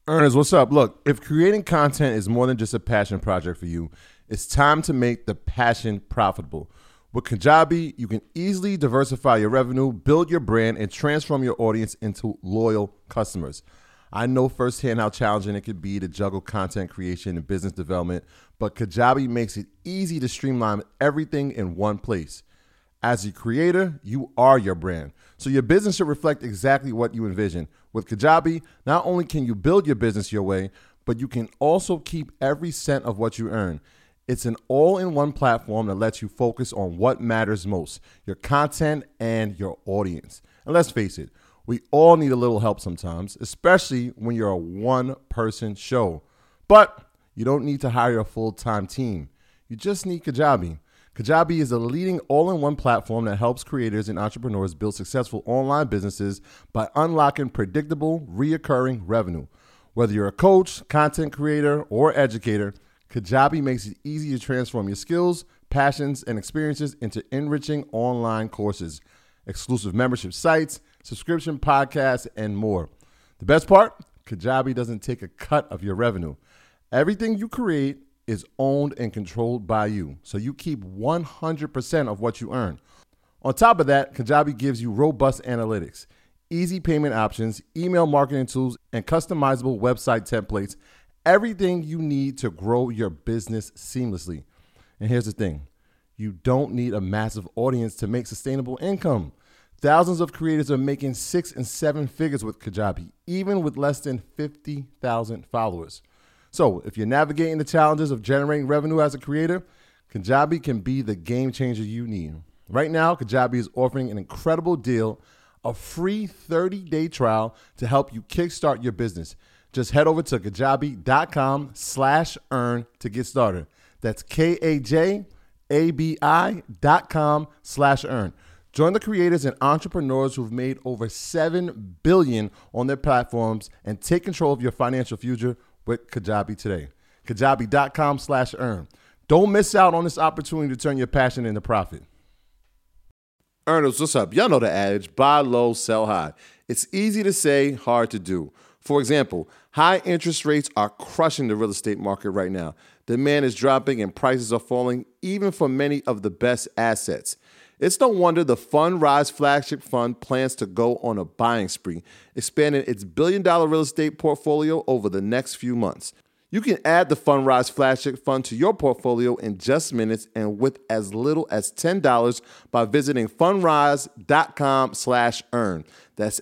Ernest, what's up? Look, if creating content is more than just a passion project for you, it's time to make the passion profitable. With Kajabi, you can easily diversify your revenue, build your brand, and transform your audience into loyal customers. I know firsthand how challenging it could be to juggle content creation and business development, but Kajabi makes it easy to streamline everything in one place. As a creator, you are your brand, so your business should reflect exactly what you envision. With Kajabi, not only can you build your business your way, but you can also keep every cent of what you earn. It's an all-in-one platform that lets you focus on what matters most, your content and your audience. And let's face it, we all need a little help sometimes, especially when you're a one-person show. But you don't need to hire a full-time team. You just need Kajabi. Kajabi is a leading all-in-one platform that helps creators and entrepreneurs build successful online businesses by unlocking predictable, reoccurring revenue. Whether you're a coach, content creator, or educator, Kajabi makes it easy to transform your skills, passions, and experiences into enriching online courses, exclusive membership sites, subscription podcasts, and more. The best part? Kajabi doesn't take a cut of your revenue. Everything you create is owned and controlled by you, so you keep 100% of what you earn. On top of that, Kajabi gives you robust analytics, easy payment options, email marketing tools, and customizable website templates, everything you need to grow your business seamlessly. And here's the thing, you don't need a massive audience to make sustainable income. Thousands of creators are making 6 and 7 figures with Kajabi, even with less than 50,000 followers. So if you're navigating the challenges of generating revenue as a creator, Kajabi can be the game changer you need. Right now, Kajabi is offering an incredible deal, a free 30-day trial to help you kickstart your business. Just head over to kajabi.com/earn to get started. That's kajabi.com/earn. Join the creators and entrepreneurs who've made over $7 billion on their platforms and take control of your financial future with Kajabi today. Kajabi.com/earn. Don't miss out on this opportunity to turn your passion into profit. Earners, what's up? Y'all know the adage, buy low, sell high. It's easy to say, hard to do. For example, high interest rates are crushing the real estate market right now. Demand is dropping and prices are falling, even for many of the best assets. It's no wonder the Fundrise flagship fund plans to go on a buying spree, expanding its billion-dollar real estate portfolio over the next few months. You can add the Fundrise flagship fund to your portfolio in just minutes and with as little as $10 by visiting fundrise.com/earn. That's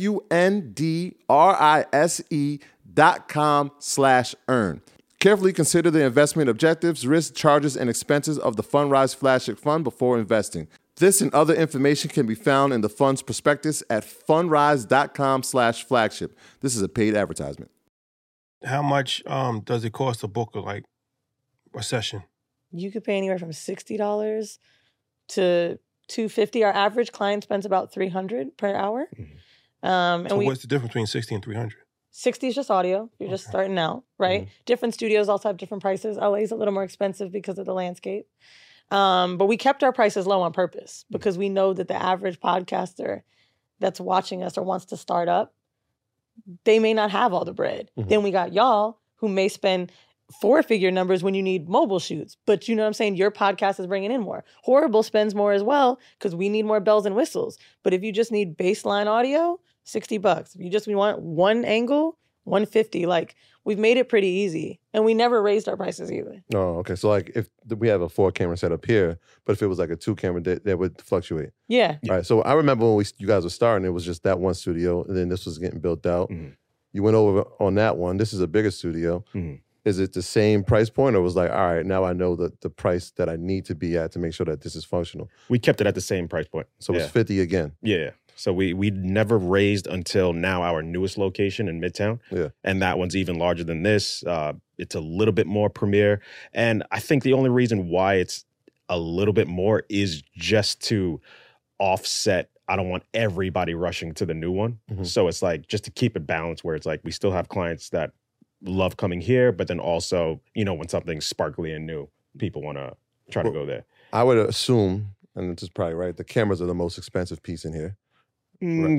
FUNDRISE.com/earn. Carefully consider the investment objectives, risks, charges, and expenses of the Fundrise flagship fund before investing. This and other information can be found in the fund's prospectus at fundrise.com/flagship. This is a paid advertisement. How much does it cost to book a session? You could pay anywhere from $60 to $250. Our average client spends about $300 per hour. Mm-hmm. So what's the difference between 60 and 300? 60 is just audio. You're just starting out, right? Mm-hmm. Different studios also have different prices. LA is a little more expensive because of the landscape. But we kept our prices low on purpose because we know that the average podcaster that's watching us or wants to start up, they may not have all the bread. Mm-hmm. Then we got y'all who may spend 4-figure numbers when you need mobile shoots. But you know what I'm saying? Your podcast is bringing in more. Horrible spends more as well because we need more bells and whistles. But if you just need baseline audio, $60. If you just want one angle, $150. We've made it pretty easy. And we never raised our prices either. Oh, okay. So if we have a 4-camera setup here, but if it was like a 2-camera, that would fluctuate. Yeah. All right. So I remember when you guys were starting, it was just that one studio, and then this was getting built out. Mm-hmm. You went over on that one. This is a bigger studio. Mm-hmm. Is it the same price point, or was all right, now I know the price that I need to be at to make sure that this is functional? We kept it at the same price point. So it's 50 again. Yeah. So we never raised until now our newest location in Midtown. Yeah. And that one's even larger than this. It's a little bit more premier. And I think the only reason why it's a little bit more is just to offset. I don't want everybody rushing to the new one. Mm-hmm. So it's just to keep it balanced where it's we still have clients that love coming here, but then also, when something's sparkly and new, people want to try to go there. I would assume, and this is probably right, the cameras are the most expensive piece in here. Right.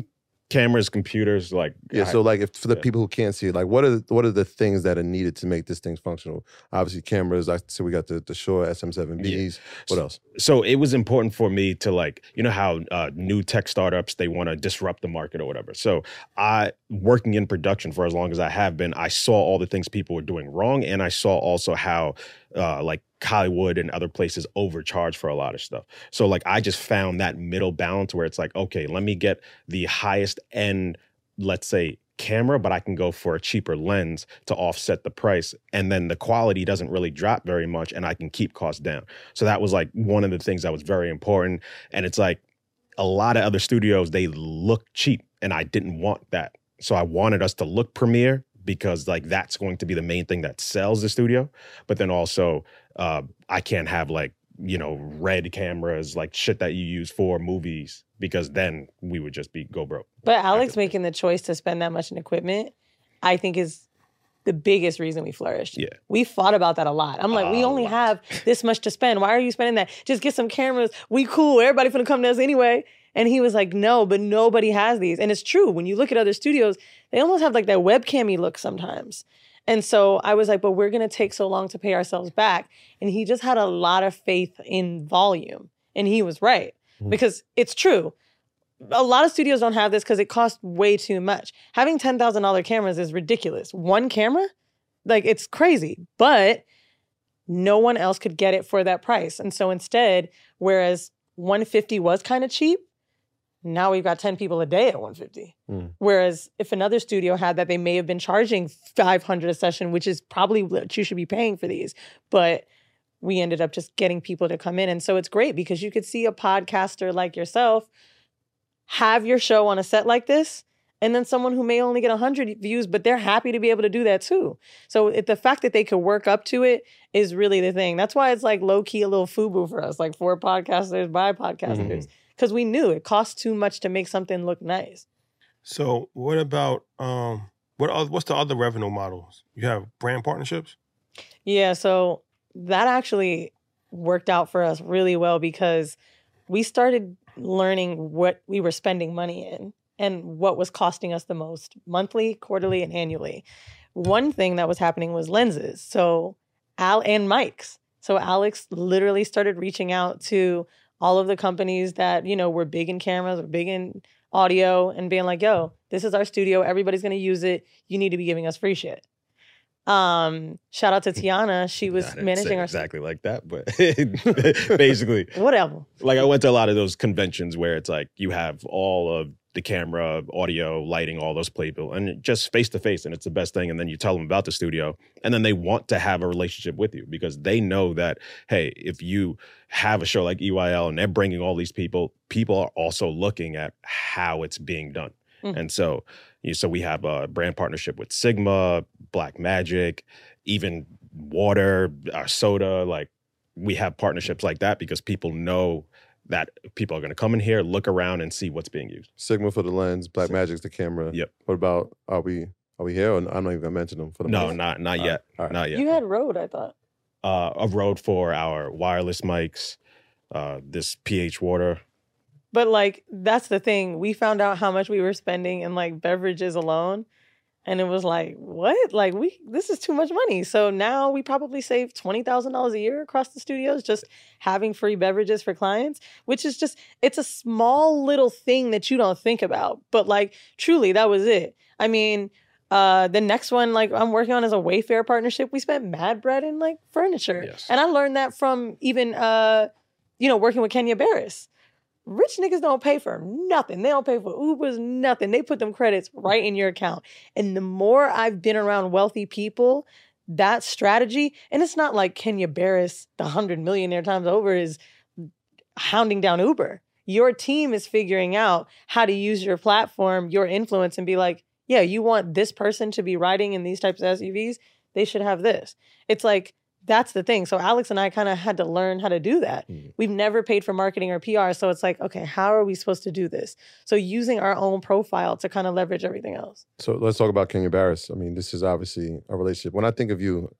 cameras, computers, like So like if for the people who can't see it, like what are the things that are needed to make this thing functional? Obviously cameras. So we got the Shure SM7Bs. Yeah. What else? So it was important for me to like, you know how new tech startups, they want to disrupt the market or whatever. So working in production for as long as I have been, I saw all the things people were doing wrong, and I saw also how like Hollywood and other places overcharge for a lot of stuff. So like I just found that middle balance where it's like, okay, let me get the highest end, let's say, camera, but I can go for a cheaper lens to offset the price. And then the quality doesn't really drop very much, and I can keep costs down. So that was like one of the things that was very important. And it's like a lot of other studios, they look cheap, and I didn't want that. So I wanted us to look premiere, because like that's going to be the main thing that sells the studio. But then also I can't have like, you know, red cameras, like shit that you use for movies, because then we would just go broke. But Alex making the choice to spend that much in equipment, I think is the biggest reason we flourished. Yeah. We fought about that a lot. I'm like, we only have this much to spend. Why are you spending that? Just get some cameras. We cool. Everybody finna come to us anyway. And he was like, no, but nobody has these. And it's true. When you look at other studios, they almost have like that webcam-y look sometimes. And so I was like, but we're going to take so long to pay ourselves back. And he just had a lot of faith in volume. And he was right. Because it's true. A lot of studios don't have this because it costs way too much. Having $10,000 cameras is ridiculous. One camera? Like, it's crazy. But no one else could get it for that price. And so instead, whereas $150 was kind of cheap, now we've got 10 people a day at $150. Whereas if another studio had that, they may have been charging $500 a session, which is probably what you should be paying for these. But we ended up just getting people to come in. And so it's great because you could see a podcaster like yourself have your show on a set like this, and then someone who may only get 100 views, but they're happy to be able to do that too. So the fact that they could work up to it is really the thing. That's why it's like low-key a little FUBU for us, like for podcasters by podcasters. Because we knew it cost too much to make something look nice. So what about, what's the other revenue models? You have brand partnerships? Yeah, so that actually worked out for us really well because we started learning what we were spending money in and what was costing us the most monthly, quarterly, and annually. One thing that was happening was lenses. So and mics. So Alex literally started reaching out to all of the companies that, you know, were big in cameras or big in audio and being like, yo, this is our studio. Everybody's going to use it. You need to be giving us free shit. Shout out to Tiana. She was managing our exactly like that, but basically whatever. Like I went to a lot of those conventions where it's like you have all of the camera, audio, lighting, all those people, and just face to face, and it's the best thing. And then you tell them about the studio, and then they want to have a relationship with you because they know that, hey, if you have a show like EYL and they're bringing all these people are also looking at how it's being done. And so we have a brand partnership with Sigma, Black Magic, even water, soda. Like we have partnerships like that because people know that people are going to come in here, look around, and see what's being used. Sigma for the lens, Black Magic's the camera. Yep. What about, are we here? Or I'm not even going to mention them for the No, not yet. Right. Not yet. You had Rode, I thought. A Rode for our wireless mics, this pH water. But like, that's the thing. We found out how much we were spending in like beverages alone. And it was like, what? Like this is too much money. So now we probably save $20,000 a year across the studios, just having free beverages for clients, which is just, it's a small little thing that you don't think about. But like, truly, that was it. I mean, the next one, like I'm working on is a Wayfair partnership. We spent mad bread in like furniture. Yes. And I learned that from even, working with Kenya Barris. Rich niggas don't pay for nothing. They don't pay for Ubers, nothing. They put them credits right in your account. And the more I've been around wealthy people, that strategy, and it's not like Kenya Barris, the 100 millionaire times over, is hounding down Uber. Your team is figuring out how to use your platform, your influence, and be like, yeah, you want this person to be riding in these types of SUVs? They should have this. It's like, that's the thing. So Alex and I kind of had to learn how to do that. We've never paid for marketing or PR. So it's like, okay, how are we supposed to do this? So using our own profile to kind of leverage everything else. So let's talk about Kenya Barris. I mean, this is obviously a relationship. When I think of you,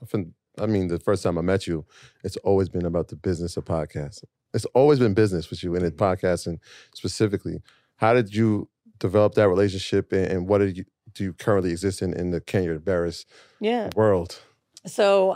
the first time I met you, it's always been about the business of podcasting. It's always been business with you and in podcasting specifically. How did you develop that relationship, and what do you currently exist in the Kenya Barris world? So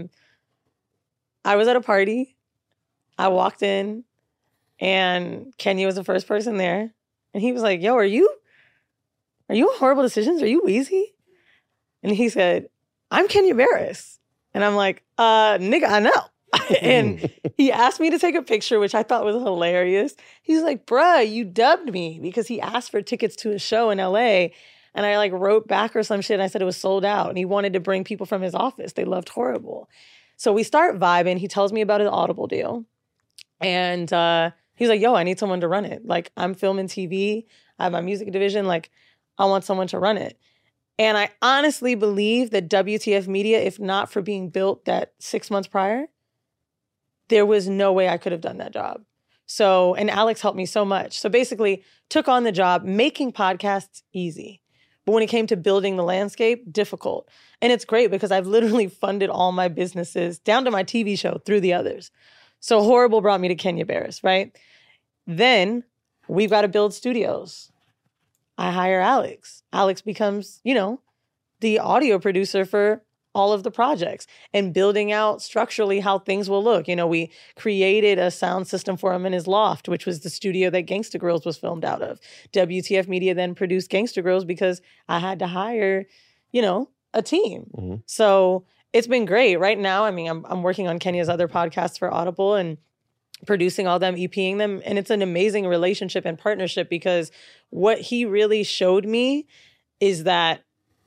I was at a party. I walked in, and Kenya was the first person there. And he was like, yo, are you on Horrible Decisions? Are you Weezy? And he said, I'm Kenya Barris. And I'm like, nigga, I know. And he asked me to take a picture, which I thought was hilarious. He's like, bruh, you dubbed me, because he asked for tickets to a show in LA. And I like wrote back or some shit. And I said it was sold out. And he wanted to bring people from his office. They loved Horrible. So we start vibing. He tells me about his Audible deal. And he's like, yo, I need someone to run it. Like, I'm filming TV. I have my music division. Like, I want someone to run it. And I honestly believe that WTF Media, if not for being built that 6 months prior, there was no way I could have done that job. So, and Alex helped me so much. So basically, took on the job, making podcasts easy. But when it came to building the landscape, difficult. And it's great because I've literally funded all my businesses down to my TV show through the others. So Horrible brought me to Kenya Barris, right? Then we've got to build studios. I hire Alex. Alex becomes, the audio producer for all of the projects and building out structurally how things will look. We created a sound system for him in his loft, which was the studio that Gangsta Girls was filmed out of. WTF Media then produced Gangsta Girls because I had to hire, a team. Mm-hmm. So it's been great. Right now, I'm working on Kenya's other podcasts for Audible and producing all them, EPing them. And it's an amazing relationship and partnership, because what he really showed me is that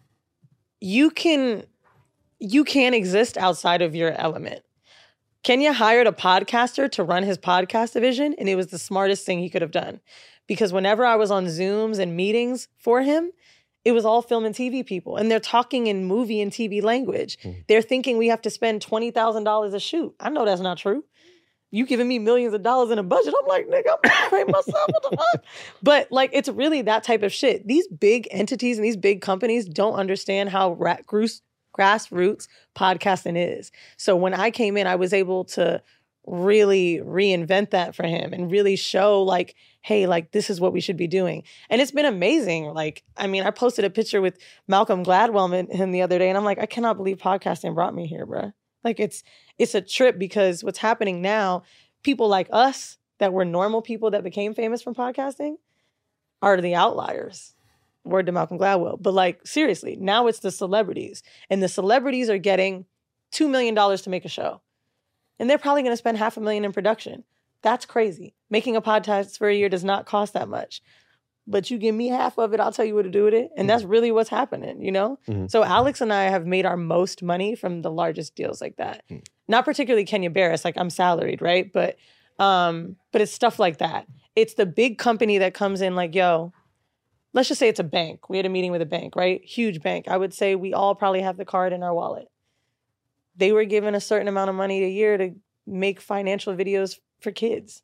you can exist outside of your element. Kenya hired a podcaster to run his podcast division, and it was the smartest thing he could have done. Because whenever I was on Zooms and meetings for him, it was all film and TV people. And they're talking in movie and TV language. Mm. They're thinking we have to spend $20,000 a shoot. I know that's not true. You giving me millions of dollars in a budget. I'm like, nigga, I'm paying myself. What the fuck? But it's really that type of shit. These big entities and these big companies don't understand how grassroots podcasting is. So when I came in, I was able to really reinvent that for him and really show hey, this is what we should be doing. And it's been amazing. I posted a picture with Malcolm Gladwell and him the other day, and I'm like, I cannot believe podcasting brought me here, bruh. It's a trip, because what's happening now, people like us that were normal people that became famous from podcasting are the outliers. Word to Malcolm Gladwell. But seriously, now it's the celebrities. And the celebrities are getting $2 million to make a show. And they're probably going to spend $500,000 in production. That's crazy. Making a podcast for a year does not cost that much. But you give me half of it, I'll tell you what to do with it. And that's really what's happening, Mm-hmm. So Alex and I have made our most money from the largest deals like that. Mm. Not particularly Kenya Barris, I'm salaried, right? But it's stuff like that. It's the big company that comes in yo, let's just say it's a bank. We had a meeting with a bank, right? Huge bank. I would say we all probably have the card in our wallet. They were given a certain amount of money a year to make financial videos for kids.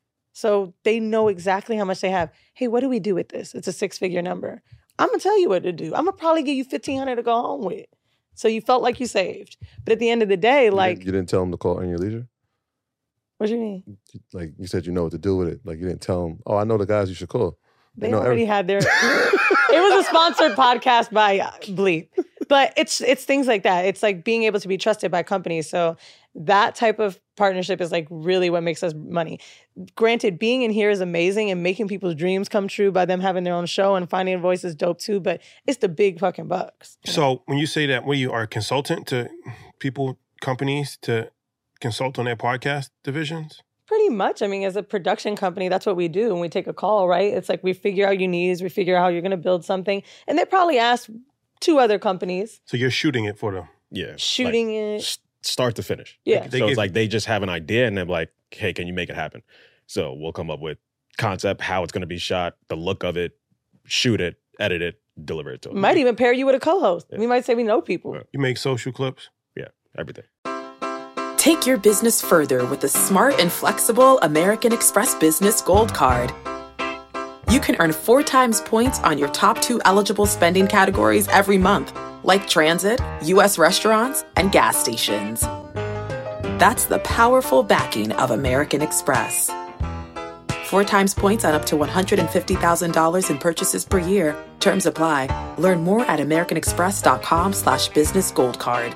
So they know exactly how much they have. Hey, what do we do with this? It's a 6-figure number. I'm going to tell you what to do. I'm going to probably give you $1,500 to go home with. So you felt like you saved. But at the end of the day, you didn't tell them to call in your leisure? What do you mean? You said you know what to do with it. You didn't tell them, I know the guys you should call. They already had their... It was a sponsored podcast by Bleep. But it's things like that. It's being able to be trusted by companies. So that type of partnership is really what makes us money. Granted, being in here is amazing and making people's dreams come true by them having their own show, and Finding a Voice is dope too, but it's the big fucking bucks. So when you say that, you are a consultant to people, companies to consult on their podcast divisions? Pretty much. As a production company, that's what we do. And we take a call, right? It's we figure out your needs, we figure out how you're going to build something. And they probably ask 2 other companies. So you're shooting it for them? Yeah. Shooting it. Start to finish. Yeah. So it's they just have an idea and they're like, hey, can you make it happen? So we'll come up with concept, how it's going to be shot, the look of it, shoot it, edit it, deliver it to them. Might even pair you with a co-host. Yeah. We might say we know people. Yeah. You make social clips? Yeah, everything. Take your business further with the smart and flexible American Express Business Gold Card. You can earn 4 times points on your top 2 eligible spending categories every month, like transit, U.S. restaurants, and gas stations. That's the powerful backing of American Express. 4 times points on up to $150,000 in purchases per year. Terms apply. Learn more at americanexpress.com/businessgoldcard.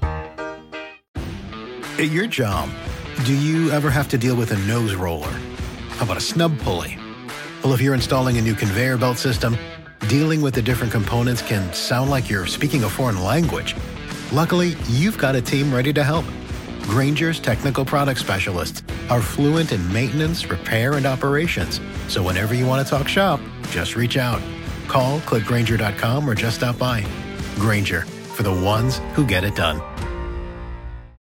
At your job, do you ever have to deal with a nose roller? How about a snub pulley? Well, if you're installing a new conveyor belt system, dealing with the different components can sound like you're speaking a foreign language. Luckily, you've got a team ready to help. Grainger's technical product specialists are fluent in maintenance, repair, and operations. So whenever you want to talk shop, just reach out. Call, click Grainger.com, or just stop by. Grainger, for the ones who get it done.